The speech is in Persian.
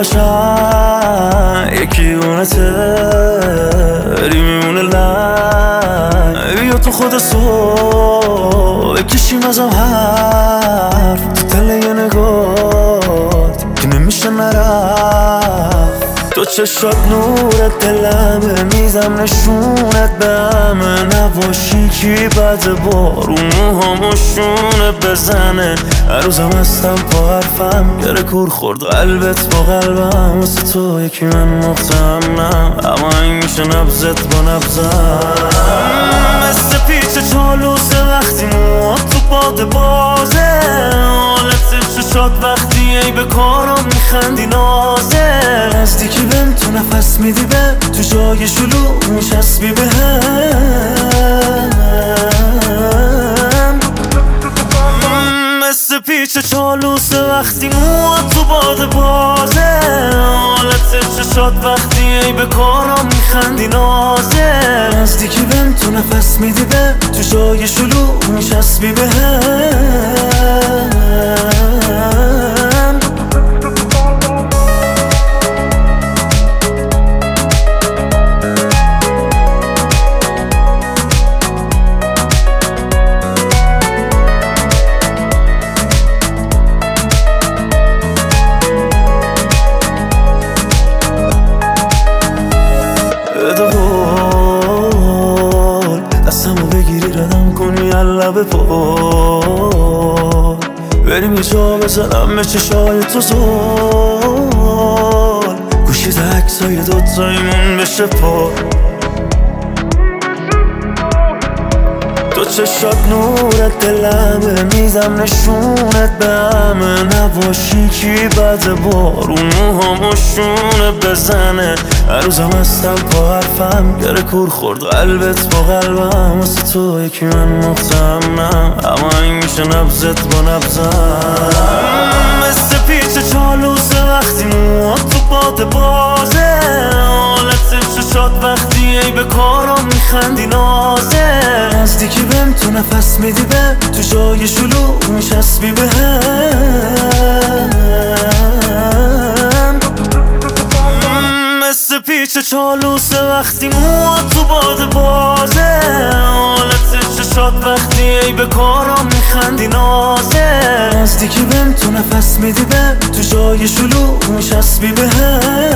قشنگ یکی اونته بری میمونه لنگ بیا تو خود صبح بکشیم ازم حرف تو تله یه نگات که نمیشه نرفت تو چشات نورت دلمه میزم نشونت به همه نباشی کی بعد بارون موهامو بزنه هر روزم هستم با حرفم گره کور خورد قلبت با قلبم واسه تو یکی من مختمم اما این میشه نبزت با نبزم مثل پیچ چالوسه وقتی موات تو باد بازه حالت چشات وقتی ای به کارم میخندی نازه نزدیکی بهم تو نفس میدی به تو جای شلوغ میچسبی به هم مثل پیچ چالوسه وقتی موات تو باد بازه حالت چشات وقتی ای به کارم میخندی نازه نزدیکی بهم تو نفس میدی به تو جای شلوغ میچسبی به هم دستمو بگیری ردم کنی لب پا بریم یه جا بزنم به چشای تو زل گوشی ده عکسای دوتایمون بشه پا تو چشات نورت دلمه میزم نشونت به همه نباشی کی بعد بارون موهامو بزنه هر روزم هستم با حرفم گره کور خورد قلبت با قلبم واسه تو یکی من مختمم اما این میشه نبزت با نبزم مثل پیچ چالوسه وقتی موات تو باد بازه حالت چشات وقتی ای به کارم میخندی نازه نزدیکی بهم تو نفس میدی به تو جای شلوغ میچسبی به هم مثل پیچ چالوسه وقتی موات تو باد بازه حالت چشات وقتی ای به کارم میخندی نازه نزدیکی بهم تو نفس میدی به تو جای شلوغ میچسبی به هم